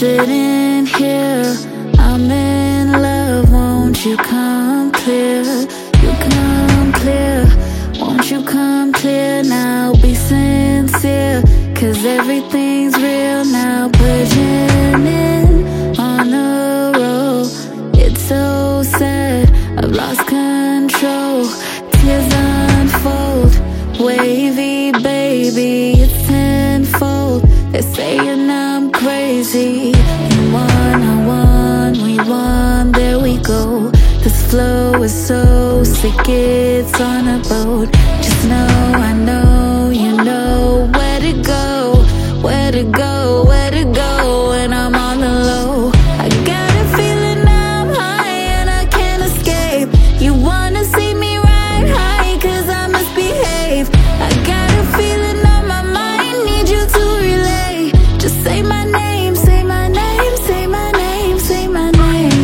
sitting here, I'm in love. Won't you come clear? You come clear. Won't you come clear now? Be sincere, 'cause everything's real now. Pushing in on a roll. It's so sad, I've lost control. Tears unfold, wavy baby, it's tenfold. They're saying I'm crazy. And one on one, we won, there we go. This flow is so sick, it's on a boat. Just know I know you know where to go, where to go, where to go. And I'm on the low. I got a feeling I'm high and I can't escape. You wanna see me ride high 'cause I misbehave. I got a feeling on my mind, need you to relay. Just say my name, say my name, say my name, say my name.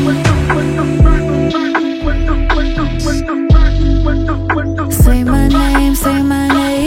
Say my name, say my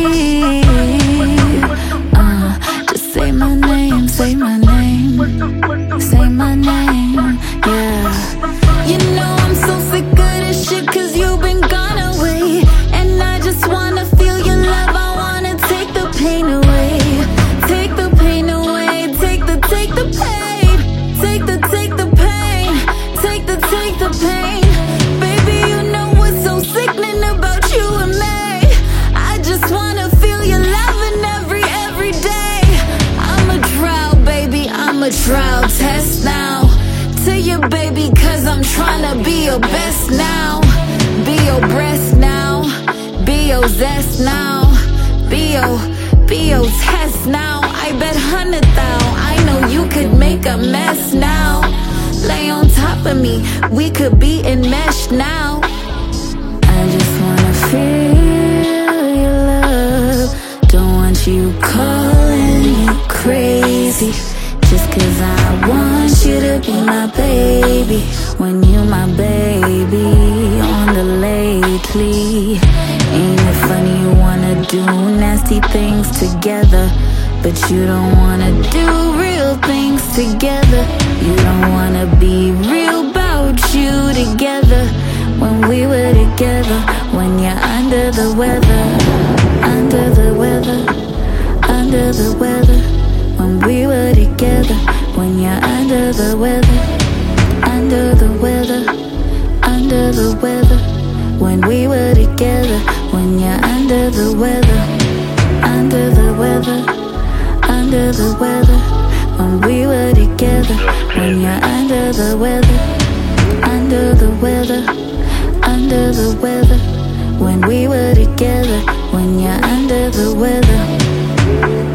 name. Just say my name, say my name. Say my name, yeah. You know I'm so sick of this shit 'cause you've been gone away. And I just wanna feel your love, I wanna take the pain away. Take the pain away, take the pain. Take the pain, take the pain. Baby, you know what's so sickening about you and me? I just wanna feel your love in every day. I'm a trial, baby, I'm a trial test now. To you, baby, 'cause I'm tryna be your best now. Be your breast now, be your zest now. Be your test now. I bet 100,000, I know you could make a mess now. Lay on top of me, we could be enmeshed now. I just wanna feel your love. Don't want you calling me crazy, just 'cause I want you to be my baby. When you my baby, on the lately. Ain't it funny you wanna do nasty things together, but you don't wanna do real things together. You don't wanna be real about you together. When we were together, when you're under the weather, under the weather, under the weather. When we were together, when you're under the weather, under the weather, under the weather. When we were together, when you're under the weather, under the weather, under the weather. When we were together, when you're under the weather, under the weather, under the weather. When we were together, when you're under the weather.